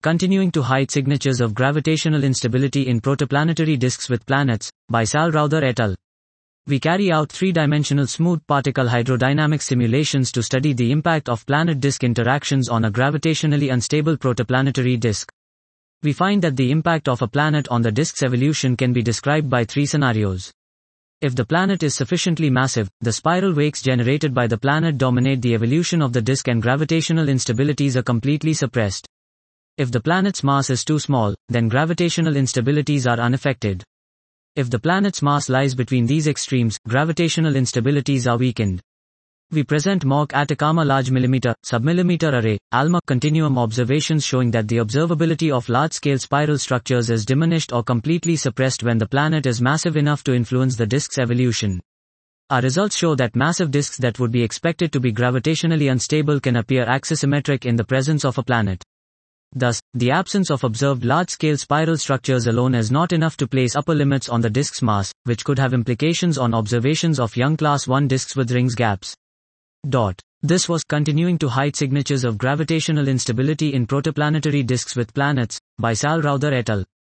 Continuing to Hide Signatures of Gravitational Instability in Protoplanetary Disks with Planets, by Sal Rowther et al. We carry out three-dimensional smooth particle hydrodynamic simulations to study the impact of planet-disk interactions on a gravitationally unstable protoplanetary disk. We find that the impact of a planet on the disk's evolution can be described by three scenarios. If the planet is sufficiently massive, the spiral wakes generated by the planet dominate the evolution of the disk and gravitational instabilities are completely suppressed. If the planet's mass is too small, then gravitational instabilities are unaffected. If the planet's mass lies between these extremes, gravitational instabilities are weakened. We present MOC Atacama Large Millimeter, Submillimeter Array, ALMA continuum observations showing that the observability of large-scale spiral structures is diminished or completely suppressed when the planet is massive enough to influence the disk's evolution. Our results show that massive disks that would be expected to be gravitationally unstable can appear axisymmetric in the presence of a planet. Thus, the absence of observed large-scale spiral structures alone is not enough to place upper limits on the disk's mass, which could have implications on observations of young Class 1 disks with rings gaps. This was Continuing to Hide Signatures of Gravitational Instability in Protoplanetary Disks with Planets, by Sal Rowther et al.